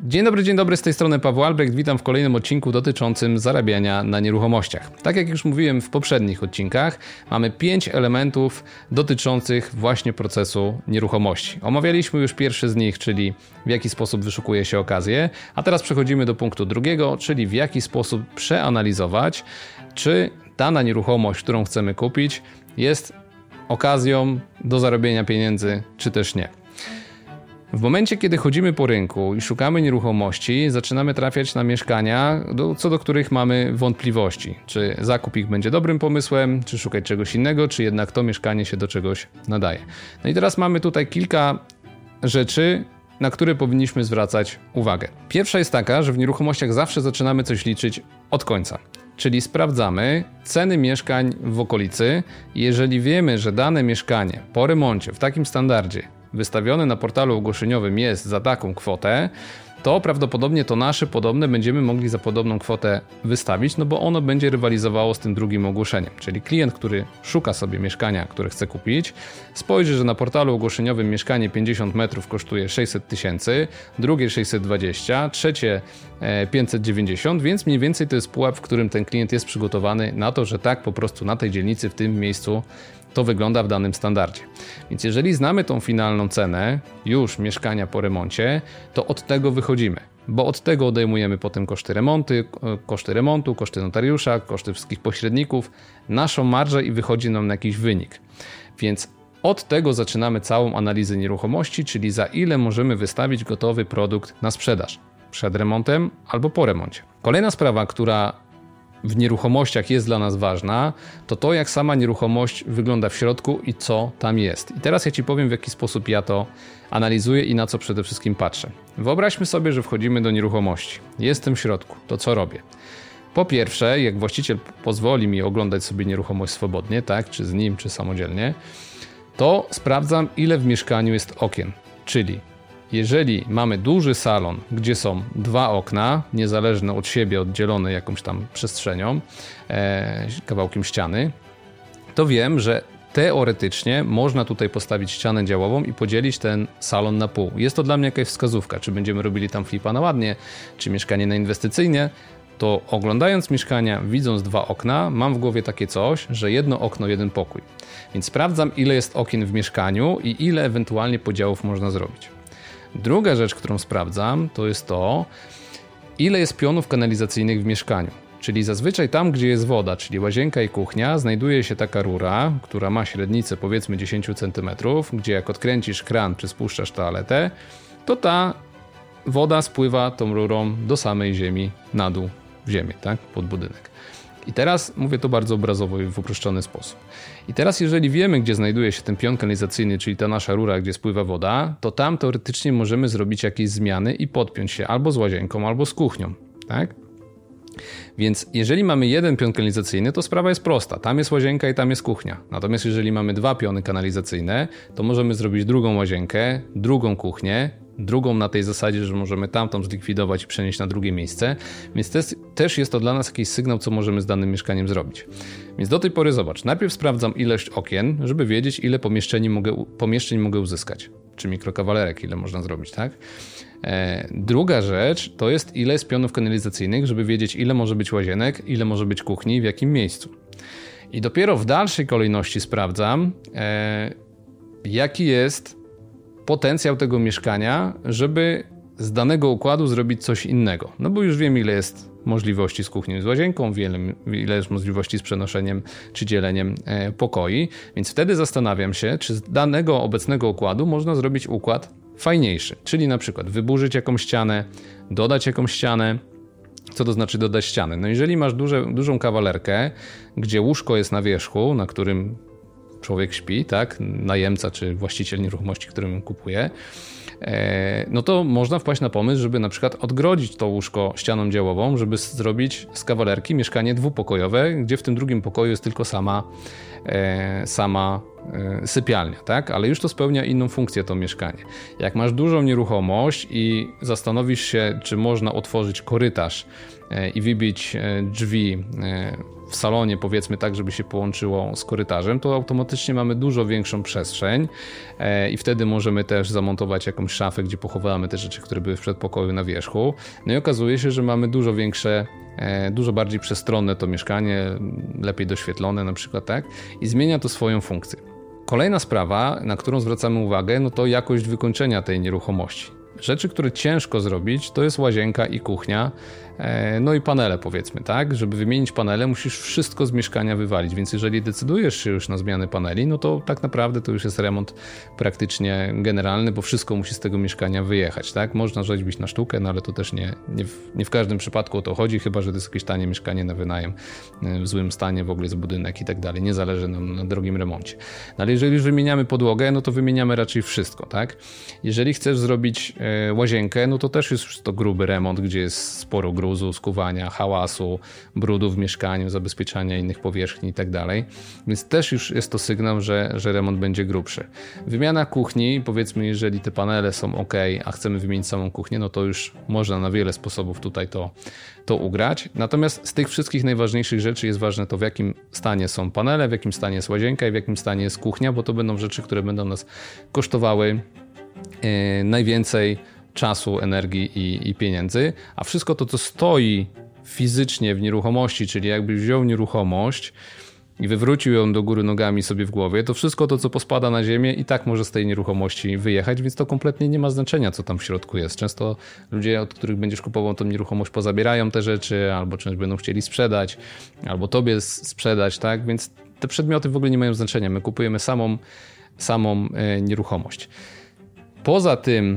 Dzień dobry, z tej strony Paweł Albrecht. Witam w kolejnym odcinku dotyczącym zarabiania na nieruchomościach. Tak jak już mówiłem w poprzednich odcinkach, mamy 5 elementów dotyczących właśnie procesu nieruchomości. Omawialiśmy już pierwszy z nich, czyli w jaki sposób wyszukuje się okazję, a teraz przechodzimy do punktu drugiego, czyli w jaki sposób przeanalizować, czy dana nieruchomość, którą chcemy kupić, jest okazją do zarobienia pieniędzy, czy też nie. W momencie, kiedy chodzimy po rynku i szukamy nieruchomości, zaczynamy trafiać na mieszkania, co do których mamy wątpliwości. Czy zakup ich będzie dobrym pomysłem, czy szukać czegoś innego, czy jednak to mieszkanie się do czegoś nadaje. No i teraz mamy tutaj kilka rzeczy, na które powinniśmy zwracać uwagę. Pierwsza jest taka, że w nieruchomościach zawsze zaczynamy coś liczyć od końca. Czyli sprawdzamy ceny mieszkań w okolicy. Jeżeli wiemy, że dane mieszkanie po remoncie w takim standardzie wystawione na portalu ogłoszeniowym jest za taką kwotę, to prawdopodobnie to nasze podobne będziemy mogli za podobną kwotę wystawić, no bo ono będzie rywalizowało z tym drugim ogłoszeniem. Czyli klient, który szuka sobie mieszkania, które chce kupić, spojrzy, że na portalu ogłoszeniowym mieszkanie 50 metrów kosztuje 600 tysięcy, drugie 620, trzecie 590, więc mniej więcej to jest pułap, w którym ten klient jest przygotowany na to, że tak po prostu na tej dzielnicy, w tym miejscu to wygląda w danym standardzie. Więc jeżeli znamy tą finalną cenę już mieszkania po remoncie, to od tego wychodzimy, bo od tego odejmujemy potem koszty remontu, koszty notariusza, koszty wszystkich pośredników, naszą marżę i wychodzi nam na jakiś wynik. Więc od tego zaczynamy całą analizę nieruchomości, czyli za ile możemy wystawić gotowy produkt na sprzedaż, przed remontem albo po remoncie. Kolejna sprawa, która w nieruchomościach jest dla nas ważna, to jak sama nieruchomość wygląda w środku i co tam jest. I teraz ja Ci powiem, w jaki sposób ja to analizuję i na co przede wszystkim patrzę. Wyobraźmy sobie, że wchodzimy do nieruchomości. Jestem w środku. To co robię? Po pierwsze, jak właściciel pozwoli mi oglądać sobie nieruchomość swobodnie, tak, czy z nim, czy samodzielnie, to sprawdzam, ile w mieszkaniu jest okien. Czyli jeżeli mamy duży salon, gdzie są 2 okna, niezależne od siebie, oddzielone jakąś tam przestrzenią, kawałkiem ściany, to wiem, że teoretycznie można tutaj postawić ścianę działową i podzielić ten salon na pół. Jest to dla mnie jakaś wskazówka, czy będziemy robili tam flipa na ładnie, czy mieszkanie na inwestycyjnie. To oglądając mieszkania, widząc 2 okna, mam w głowie takie coś, że jedno okno, jeden pokój. Więc sprawdzam, ile jest okien w mieszkaniu i ile ewentualnie podziałów można zrobić. Druga rzecz, którą sprawdzam, to jest to, ile jest pionów kanalizacyjnych w mieszkaniu. Czyli zazwyczaj tam, gdzie jest woda, czyli łazienka i kuchnia, znajduje się taka rura, która ma średnicę powiedzmy 10 cm, gdzie jak odkręcisz kran czy spuszczasz toaletę, to ta woda spływa tą rurą do samej ziemi, na dół w ziemię, tak? Pod budynek. I teraz mówię to bardzo obrazowo i w uproszczony sposób. I teraz jeżeli wiemy, gdzie znajduje się ten pion kanalizacyjny, czyli ta nasza rura, gdzie spływa woda, to tam teoretycznie możemy zrobić jakieś zmiany i podpiąć się albo z łazienką, albo z kuchnią, tak? Więc jeżeli mamy jeden pion kanalizacyjny, to sprawa jest prosta. Tam jest łazienka i tam jest kuchnia. Natomiast jeżeli mamy 2 piony kanalizacyjne, to możemy zrobić drugą łazienkę, drugą kuchnię, drugą na tej zasadzie, że możemy tamtą zlikwidować i przenieść na drugie miejsce. Więc też jest to dla nas jakiś sygnał, co możemy z danym mieszkaniem zrobić. Więc do tej pory zobacz, najpierw sprawdzam ilość okien, żeby wiedzieć, ile pomieszczeń mogę uzyskać. Czy mikrokawalerek, ile można zrobić, tak? Druga rzecz to jest, ile jest pionów kanalizacyjnych, żeby wiedzieć, ile może być łazienek, ile może być kuchni, w jakim miejscu. I dopiero w dalszej kolejności sprawdzam, jaki jest potencjał tego mieszkania, żeby z danego układu zrobić coś innego. No bo już wiem, ile jest możliwości z kuchnią i z łazienką, ile jest możliwości z przenoszeniem czy dzieleniem pokoi, więc wtedy zastanawiam się, czy z danego obecnego układu można zrobić układ fajniejszy, czyli na przykład wyburzyć jakąś ścianę, dodać jakąś ścianę. Co to znaczy dodać ścianę? No jeżeli masz dużą kawalerkę, gdzie łóżko jest na wierzchu, na którym człowiek śpi, tak, najemca czy właściciel nieruchomości, którym kupuje, no to można wpaść na pomysł, żeby na przykład odgrodzić to łóżko ścianą działową, żeby zrobić z kawalerki mieszkanie dwupokojowe, gdzie w tym drugim pokoju jest tylko sama sypialnia, tak? Ale już to spełnia inną funkcję to mieszkanie. Jak masz dużą nieruchomość i zastanowisz się, czy można otworzyć korytarz i wybić drzwi w salonie, powiedzmy tak, żeby się połączyło z korytarzem, to automatycznie mamy dużo większą przestrzeń i wtedy możemy też zamontować jakąś szafę, gdzie pochowamy te rzeczy, które były w przedpokoju na wierzchu. No i okazuje się, że mamy dużo bardziej przestronne to mieszkanie, lepiej doświetlone na przykład, tak? I zmienia to swoją funkcję. Kolejna sprawa, na którą zwracamy uwagę, no to jakość wykończenia tej nieruchomości. Rzeczy, które ciężko zrobić, to jest łazienka i kuchnia, no i panele, powiedzmy, tak? Żeby wymienić panele, musisz wszystko z mieszkania wywalić, więc jeżeli decydujesz się już na zmianę paneli, no to tak naprawdę to już jest remont praktycznie generalny, bo wszystko musi z tego mieszkania wyjechać, tak? Można rzeźbić na sztukę, no ale to też nie w każdym przypadku o to chodzi, chyba że to jest jakieś tanie mieszkanie na wynajem, w złym stanie w ogóle jest budynek i tak dalej, nie zależy nam na drogim remoncie. No ale jeżeli już wymieniamy podłogę, no to wymieniamy raczej wszystko, tak? Jeżeli chcesz zrobić łazienkę, no to też jest już to gruby remont, gdzie jest sporo gruzu, skuwania, hałasu, brudu w mieszkaniu, zabezpieczania innych powierzchni i tak dalej. Więc też już jest to sygnał, że remont będzie grubszy. Wymiana kuchni, powiedzmy, jeżeli te panele są ok, a chcemy wymienić samą kuchnię, no to już można na wiele sposobów tutaj to ugrać. Natomiast z tych wszystkich najważniejszych rzeczy jest ważne to, w jakim stanie są panele, w jakim stanie jest łazienka i w jakim stanie jest kuchnia, bo to będą rzeczy, które będą nas kosztowały najwięcej czasu, energii i pieniędzy, a wszystko to, co stoi fizycznie w nieruchomości, czyli jakbyś wziął nieruchomość i wywrócił ją do góry nogami sobie w głowie, to wszystko to, co pospada na ziemię i tak może z tej nieruchomości wyjechać, więc to kompletnie nie ma znaczenia, co tam w środku jest. Często ludzie, od których będziesz kupował tą nieruchomość, pozabierają te rzeczy, albo część będą chcieli sprzedać, albo tobie sprzedać, tak? Więc te przedmioty w ogóle nie mają znaczenia. My kupujemy samą nieruchomość. Poza tym,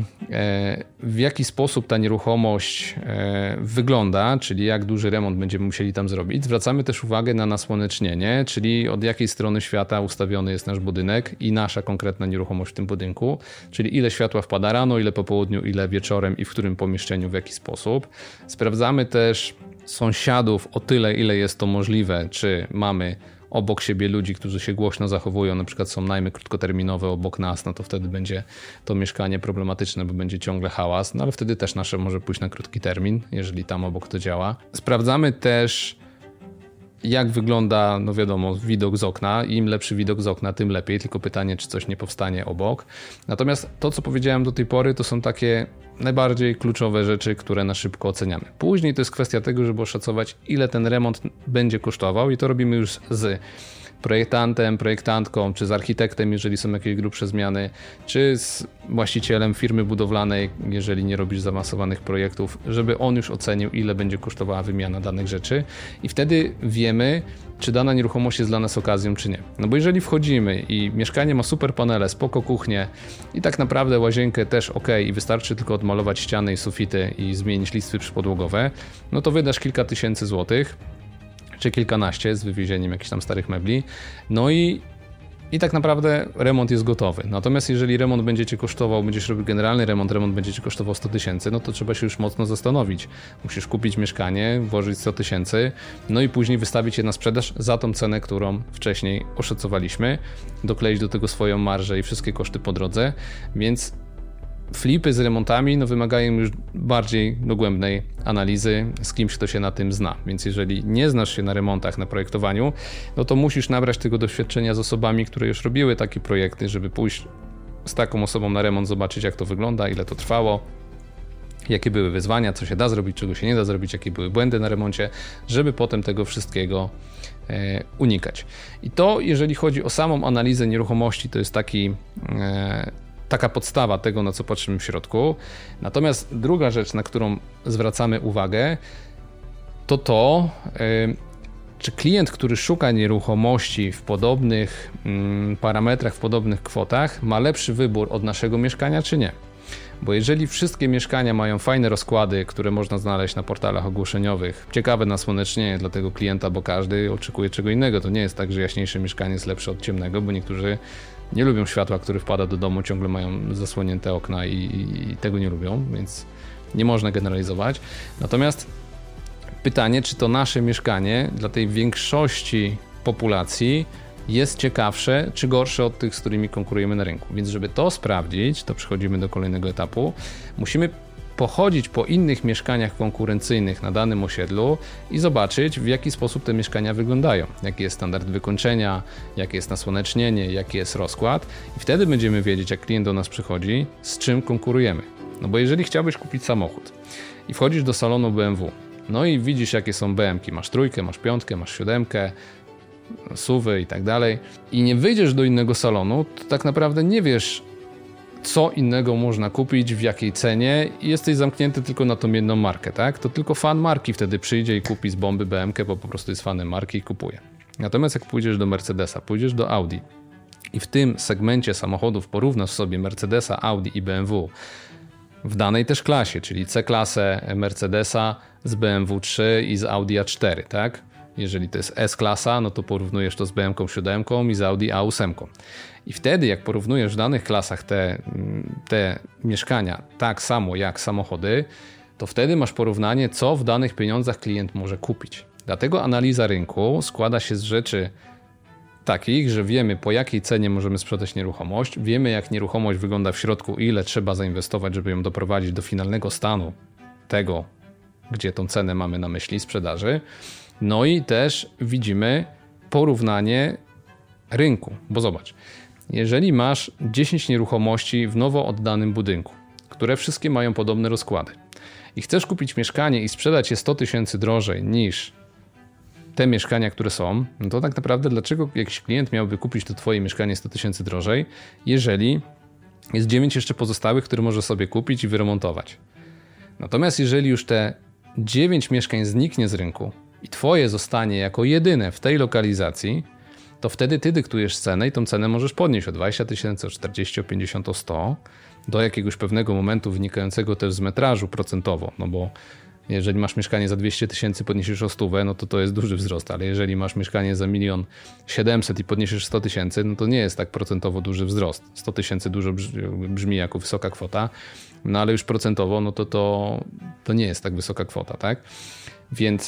w jaki sposób ta nieruchomość wygląda, czyli jak duży remont będziemy musieli tam zrobić, zwracamy też uwagę na nasłonecznienie, czyli od jakiej strony świata ustawiony jest nasz budynek i nasza konkretna nieruchomość w tym budynku, czyli ile światła wpada rano, ile po południu, ile wieczorem i w którym pomieszczeniu, w jaki sposób. Sprawdzamy też sąsiadów o tyle, ile jest to możliwe, czy mamy obok siebie ludzi, którzy się głośno zachowują, na przykład są najmy krótkoterminowe obok nas, no to wtedy będzie to mieszkanie problematyczne, bo będzie ciągle hałas, no ale wtedy też nasze może pójść na krótki termin, jeżeli tam obok to działa. Sprawdzamy też, jak wygląda, no wiadomo, widok z okna. Im lepszy widok z okna, tym lepiej, tylko pytanie, czy coś nie powstanie obok. Natomiast to, co powiedziałem do tej pory, to są takie najbardziej kluczowe rzeczy, które na szybko oceniamy. Później to jest kwestia tego, żeby oszacować, ile ten remont będzie kosztował i to robimy już z projektantem, projektantką, czy z architektem, jeżeli są jakieś grubsze zmiany, czy z właścicielem firmy budowlanej, jeżeli nie robisz zaawansowanych projektów, żeby on już ocenił, ile będzie kosztowała wymiana danych rzeczy i wtedy wiemy, czy dana nieruchomość jest dla nas okazją, czy nie. No bo jeżeli wchodzimy i mieszkanie ma super panele, spoko kuchnię i tak naprawdę łazienkę też ok i wystarczy tylko odmalować ściany i sufity i zmienić listwy przypodłogowe, no to wydasz kilka tysięcy złotych, czy kilkanaście z wywiezieniem jakichś tam starych mebli, no i tak naprawdę remont jest gotowy. Natomiast jeżeli remont będzie Cię kosztował, będziesz robił generalny remont będzie Cię kosztował 100 tysięcy, no to trzeba się już mocno zastanowić. Musisz kupić mieszkanie, włożyć 100 tysięcy, no i później wystawić je na sprzedaż za tą cenę, którą wcześniej oszacowaliśmy, dokleić do tego swoją marżę i wszystkie koszty po drodze, więc flipy z remontami wymagają już bardziej dogłębnej analizy z kimś, kto się na tym zna. Więc jeżeli nie znasz się na remontach, na projektowaniu, no to musisz nabrać tego doświadczenia z osobami, które już robiły takie projekty, żeby pójść z taką osobą na remont, zobaczyć jak to wygląda, ile to trwało, jakie były wyzwania, co się da zrobić, czego się nie da zrobić, jakie były błędy na remoncie, żeby potem tego wszystkiego unikać. I to, jeżeli chodzi o samą analizę nieruchomości, to jest taka podstawa tego, na co patrzymy w środku. Natomiast druga rzecz, na którą zwracamy uwagę, to czy klient, który szuka nieruchomości w podobnych parametrach, w podobnych kwotach, ma lepszy wybór od naszego mieszkania, czy nie. Bo jeżeli wszystkie mieszkania mają fajne rozkłady, które można znaleźć na portalach ogłoszeniowych, ciekawe nasłonecznienie dla tego klienta, bo każdy oczekuje czego innego. To nie jest tak, że jaśniejsze mieszkanie jest lepsze od ciemnego, bo niektórzy nie lubią światła, które wpada do domu, ciągle mają zasłonięte okna i tego nie lubią, więc nie można generalizować. Natomiast pytanie, czy to nasze mieszkanie dla tej większości populacji jest ciekawsze czy gorsze od tych, z którymi konkurujemy na rynku. Więc żeby to sprawdzić, to przechodzimy do kolejnego etapu. Musimy pochodzić po innych mieszkaniach konkurencyjnych na danym osiedlu i zobaczyć, w jaki sposób te mieszkania wyglądają, jaki jest standard wykończenia, jakie jest nasłonecznienie, jaki jest rozkład i wtedy będziemy wiedzieć, jak klient do nas przychodzi, z czym konkurujemy. No bo jeżeli chciałbyś kupić samochód i wchodzisz do salonu BMW, no i widzisz, jakie są BM-ki, masz trójkę, masz piątkę, masz siódemkę, SUV-y i tak dalej i nie wyjdziesz do innego salonu, to tak naprawdę nie wiesz, co innego można kupić, w jakiej cenie i jesteś zamknięty tylko na tą jedną markę, tak? To tylko fan marki wtedy przyjdzie i kupi z bomby BM-kę, bo po prostu jest fanem marki i kupuje. Natomiast jak pójdziesz do Mercedesa, pójdziesz do Audi i w tym segmencie samochodów porównasz sobie Mercedesa, Audi i BMW w danej też klasie, czyli C-klasę Mercedesa z BMW 3 i z Audi A4, tak? Jeżeli to jest S-klasa, no to porównujesz to z BMW 7 i z Audi A8. I wtedy jak porównujesz w danych klasach te mieszkania tak samo jak samochody, to wtedy masz porównanie, co w danych pieniądzach klient może kupić. Dlatego analiza rynku składa się z rzeczy takich, że wiemy, po jakiej cenie możemy sprzedać nieruchomość, wiemy, jak nieruchomość wygląda w środku, ile trzeba zainwestować, żeby ją doprowadzić do finalnego stanu tego, gdzie tą cenę mamy na myśli sprzedaży. No i też widzimy porównanie rynku, bo zobacz, jeżeli masz 10 nieruchomości w nowo oddanym budynku, które wszystkie mają podobne rozkłady i chcesz kupić mieszkanie i sprzedać je 100 000 drożej niż te mieszkania, które są, no to tak naprawdę dlaczego jakiś klient miałby kupić to twoje mieszkanie 100 000 drożej, jeżeli jest 9 jeszcze pozostałych, które może sobie kupić i wyremontować. Natomiast jeżeli już te 9 mieszkań zniknie z rynku i twoje zostanie jako jedyne w tej lokalizacji, to wtedy ty dyktujesz cenę i tą cenę możesz podnieść o 20 000, o 40, o 50, o 100 do jakiegoś pewnego momentu wynikającego też z metrażu procentowo, no bo jeżeli masz mieszkanie za 200 000, podniesiesz o 100, no to jest duży wzrost, ale jeżeli masz mieszkanie za 1 700 000 i podniesiesz 100 000, no to nie jest tak procentowo duży wzrost. 100 000 dużo brzmi jako wysoka kwota, no ale już procentowo, no to nie jest tak wysoka kwota, tak? Więc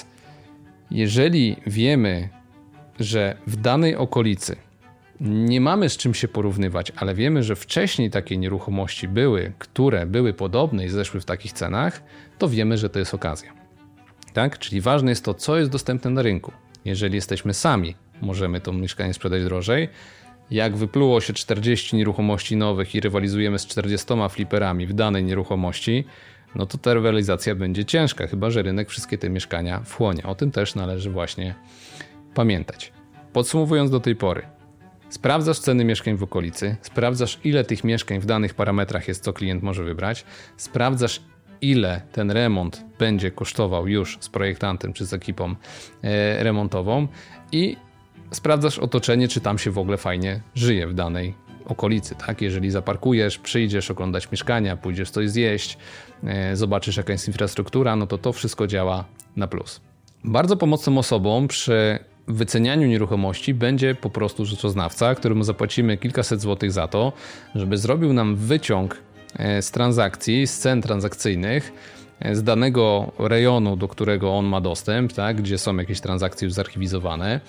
jeżeli wiemy, że w danej okolicy nie mamy z czym się porównywać, ale wiemy, że wcześniej takie nieruchomości były, które były podobne i zeszły w takich cenach, to wiemy, że to jest okazja. Tak? Czyli ważne jest to, co jest dostępne na rynku. Jeżeli jesteśmy sami, możemy to mieszkanie sprzedać drożej. Jak wypluło się 40 nieruchomości nowych i rywalizujemy z 40 fliperami w danej nieruchomości, no to ta rywalizacja będzie ciężka, chyba że rynek wszystkie te mieszkania wchłonie. O tym też należy właśnie pamiętać. Podsumowując do tej pory, sprawdzasz ceny mieszkań w okolicy, sprawdzasz, ile tych mieszkań w danych parametrach jest, co klient może wybrać, sprawdzasz, ile ten remont będzie kosztował już z projektantem czy z ekipą remontową i sprawdzasz otoczenie, czy tam się w ogóle fajnie żyje w danej okolicy. Tak? Jeżeli zaparkujesz, przyjdziesz oglądać mieszkania, pójdziesz coś zjeść, zobaczysz, jaka jest infrastruktura, no to wszystko działa na plus. Bardzo pomocną osobą przy wycenianiu nieruchomości będzie po prostu rzeczoznawca, któremu zapłacimy kilkaset złotych za to, żeby zrobił nam wyciąg z transakcji, z cen transakcyjnych, z danego rejonu, do którego on ma dostęp, tak, gdzie są jakieś transakcje już zarchiwizowane,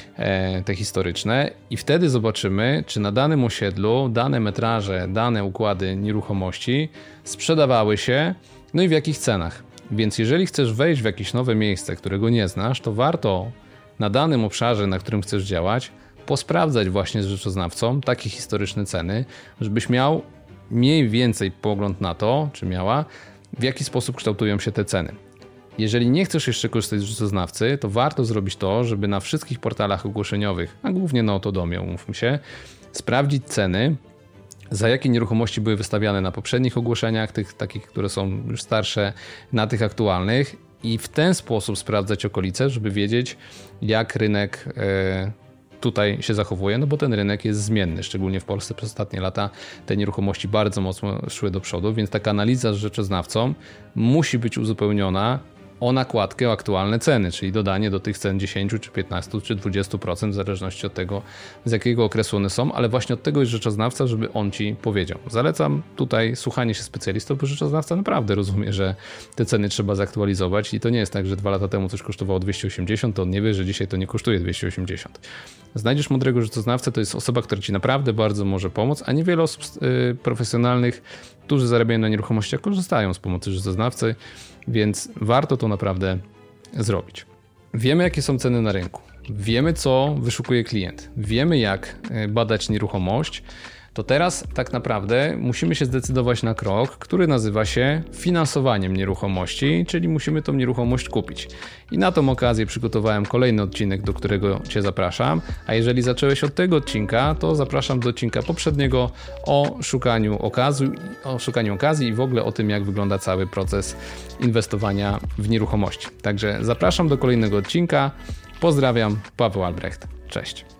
te historyczne i wtedy zobaczymy, czy na danym osiedlu dane metraże, dane układy nieruchomości sprzedawały się, no i w jakich cenach. Więc jeżeli chcesz wejść w jakieś nowe miejsce, którego nie znasz, to warto na danym obszarze, na którym chcesz działać, posprawdzać właśnie z rzeczoznawcą takie historyczne ceny, żebyś miał mniej więcej pogląd na to, czy miała, w jaki sposób kształtują się te ceny. Jeżeli nie chcesz jeszcze korzystać z rzeczoznawcy, to warto zrobić to, żeby na wszystkich portalach ogłoszeniowych, a głównie na Autodomie, umówmy się, sprawdzić ceny, za jakie nieruchomości były wystawiane na poprzednich ogłoszeniach, tych takich, które są już starsze, na tych aktualnych i w ten sposób sprawdzać okolice, żeby wiedzieć, jak rynek tutaj się zachowuje, no bo ten rynek jest zmienny, szczególnie w Polsce przez ostatnie lata te nieruchomości bardzo mocno szły do przodu, więc taka analiza z rzeczoznawcą musi być uzupełniona o nakładkę, o aktualne ceny, czyli dodanie do tych cen 10 czy 15 czy 20% w zależności od tego, z jakiego okresu one są, ale właśnie od tego jest rzeczoznawca, żeby on Ci powiedział. Zalecam tutaj słuchanie się specjalistów, bo rzeczoznawca naprawdę rozumie, że te ceny trzeba zaktualizować i to nie jest tak, że 2 lata temu coś kosztowało 280, to on nie wie, że dzisiaj to nie kosztuje 280. Znajdziesz mądrego rzeczoznawcę, to jest osoba, która Ci naprawdę bardzo może pomóc, a niewiele osób profesjonalnych, którzy zarabiają na nieruchomościach, korzystają z pomocy rzeczoznawcy, więc warto to naprawdę zrobić. Wiemy, jakie są ceny na rynku. Wiemy, co wyszukuje klient. Wiemy, jak badać nieruchomość. To teraz tak naprawdę musimy się zdecydować na krok, który nazywa się finansowaniem nieruchomości, czyli musimy tą nieruchomość kupić. I na tą okazję przygotowałem kolejny odcinek, do którego Cię zapraszam, a jeżeli zacząłeś od tego odcinka, to zapraszam do odcinka poprzedniego o szukaniu okazji i w ogóle o tym, jak wygląda cały proces inwestowania w nieruchomości. Także zapraszam do kolejnego odcinka. Pozdrawiam, Paweł Albrecht. Cześć.